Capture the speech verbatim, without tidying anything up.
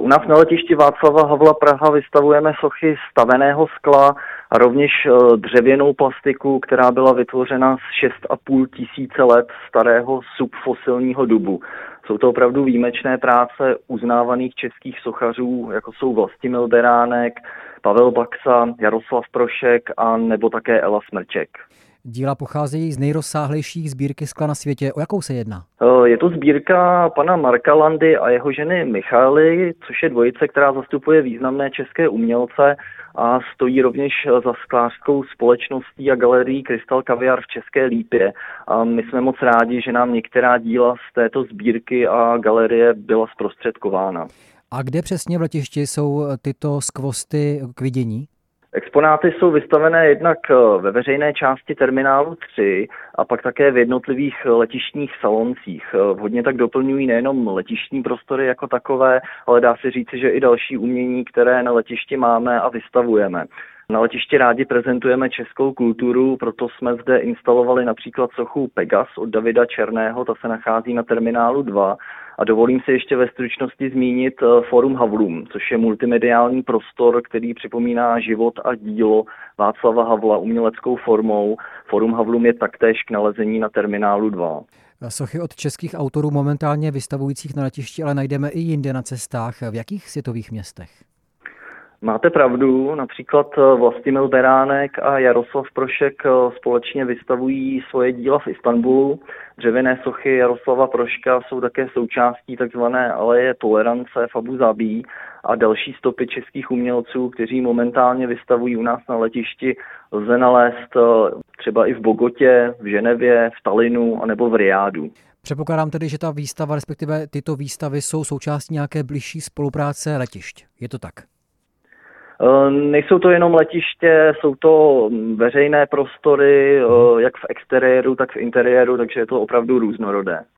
U nás na letišti Václava Havla Praha vystavujeme sochy staveného skla a rovněž dřevěnou plastiku, která byla vytvořena z šest a půl tisíce let starého subfosilního dubu. Jsou to opravdu výjimečné práce uznávaných českých sochařů, jako jsou Vlastimil Beránek, Pavel Baxa, Jaroslav Prošek a nebo také Ela Smrček. Díla pocházejí z nejrozsáhlejších sbírky skla na světě. O jakou se jedná? Je to sbírka pana Marka Landy a jeho ženy Michaely, což je dvojice, která zastupuje významné české umělce a stojí rovněž za sklářskou společností a galerií Krystal Kaviár v České Lípě. A my jsme moc rádi, že nám některá díla z této sbírky a galerie byla zprostředkována. A kde přesně v letišti jsou tyto skvosty k vidění? Exponáty jsou vystavené jednak ve veřejné části terminálu tři a pak také v jednotlivých letištních saloncích. Hodně tak doplňují nejenom letištní prostory jako takové, ale dá se říci, že i další umění, které na letišti máme a vystavujeme. Na letišti rádi prezentujeme českou kulturu, proto jsme zde instalovali například sochu Pegas od Davida Černého, ta se nachází na terminálu dva. A dovolím si ještě ve stručnosti zmínit Forum Havlum, což je multimediální prostor, který připomíná život a dílo Václava Havla uměleckou formou. Forum Havlum je taktéž k nalezení na terminálu dva. Sochy od českých autorů momentálně vystavujících na letišti, ale najdeme i jinde na cestách. V jakých světových městech? Máte pravdu, například Vlastimil Beránek a Jaroslav Prošek společně vystavují svoje díla v Istanbulu. Dřevěné sochy Jaroslava Proška jsou také součástí tzv. Aleje tolerance v Abu Zabí a další stopy českých umělců, kteří momentálně vystavují u nás na letišti, lze nalézt třeba i v Bogotě, v Ženevě, v Talinu anebo v Riádu. Předpokládám tedy, že ta výstava, respektive tyto výstavy jsou součástí nějaké bližší spolupráce letišť. Je to tak? Nejsou to jenom letiště, jsou to veřejné prostory, jak v exteriéru, tak v interiéru, takže je to opravdu různorodé.